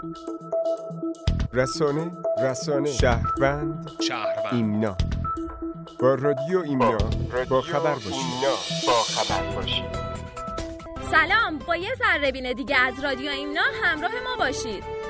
رسانه شهروند ایمنا. با رادیو ایمنا با خبر باشید. سلام، با یه ذره بین دیگه از رادیو ایمنا همراه ما باشید.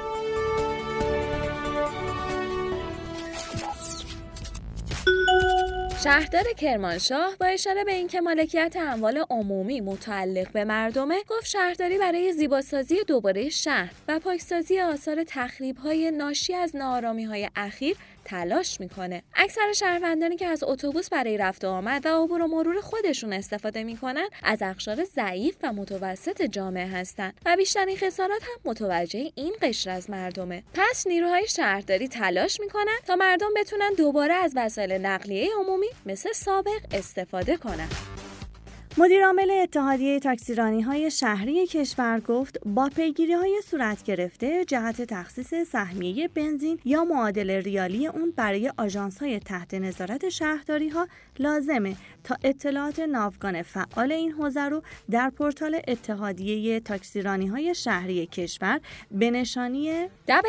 شهردار کرمانشاه با اشاره به اینکه مالکیت اموال عمومی متعلق به مردمه، گفت شهرداری برای زیباسازی دوباره شهر و پاکسازی آثار تخریب‌های ناشی از ناآرامی‌های اخیر تلاش میکنه. اکثر شهروندانی که از اتوبوس برای رفت و آمد و عبور و مرور خودشون استفاده میکنن از اقشار ضعیف و متوسط جامعه هستن و بیشترین خسارات هم متوجه این قشر از مردمه. پس نیروهای شهرداری تلاش میکنن تا مردم بتونن دوباره از وسایل نقلیه عمومی مثل سابق استفاده کنن. مدیر عامل اتحادیه تاکسیرانی‌های شهری کشور گفت با پیگیری‌های صورت گرفته جهت تخصیص سهمیه بنزین یا معادل ریالی اون برای آژانس‌های تحت نظارت شهرداری‌ها لازمه تا اطلاعات ناوگان فعال این حوزه رو در پورتال اتحادیه تاکسیرانی‌های شهری کشور به نشانی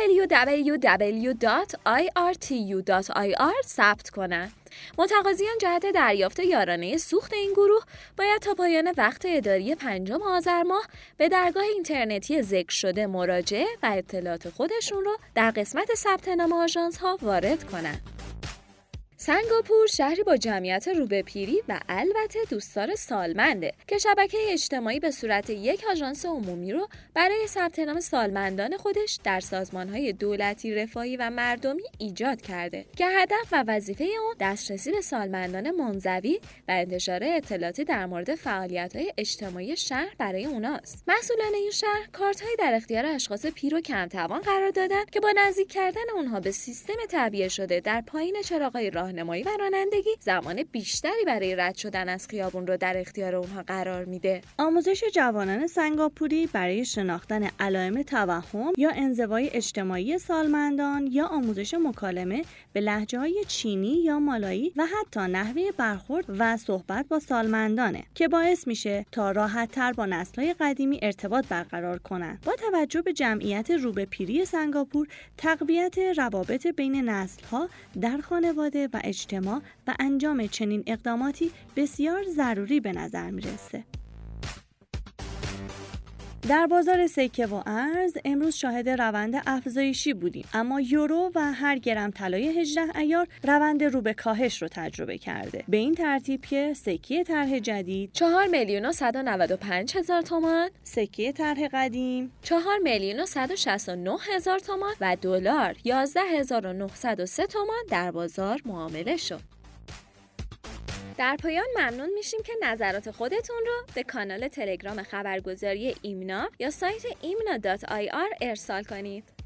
www.irtu.ir ثبت کنند. متقاضیان جهت دریافت یارانه سوخت این گروه باید تا پایان وقت اداری 5 آذر ماه به درگاه اینترنتی ذکر شده مراجعه و اطلاعات خودشون رو در قسمت ثبت نام آژانس ها وارد کنند. سنگاپور شهری با جمعیت رو به پیری و البته دوستدار سالمنده که شبکه اجتماعی به صورت یک آژانس عمومی رو برای ثبت نام سالمندان خودش در سازمان‌های دولتی، رفاهی و مردمی ایجاد کرده که هدف و وظیفه اون دسترسی به سالمندان منزوی و انتشار اطلاعاتی در مورد فعالیت‌های اجتماعی شهر برای اوناست. مسئولان این شهر کارت‌های در اختیار اشخاص پیر و کم‌توان قرار دادن که با نزدیک کردن اونها به سیستم تعبیه شده در پایین چراغ‌های راهنمایی و رانندگی زمان بیشتری برای رد شدن از خیابون رو در اختیار اونها قرار میده. آموزش جوانان سنگاپوری برای شناختن علائم توهم یا انزوای اجتماعی سالمندان یا آموزش مکالمه به لهجه‌های چینی یا مالایی و حتی نحوه برخورد و صحبت با سالمندانه که باعث میشه تا راحت‌تر با نسل‌های قدیمی ارتباط برقرار کنن. با توجه به جمعیت رو به پیری سنگاپور، تقویت روابط بین نسل‌ها در خانواده و اجتماع و انجام چنین اقداماتی بسیار ضروری به نظر میرسه. در بازار سکه و ارز امروز شاهد روند افزایشی بودیم، اما یورو و هر گرم طلای 18 عیار روند رو به کاهش رو تجربه کرده. به این ترتیب که سکه طرح جدید 4,195,000 تومان، سکه طرح قدیم 4,169,000 تومان و دلار 11,903 تومان در بازار معامله شد. در پایان ممنون میشیم که نظرات خودتون رو به کانال تلگرام خبرگزاری ایمنا یا سایت imna.ir ارسال کنید.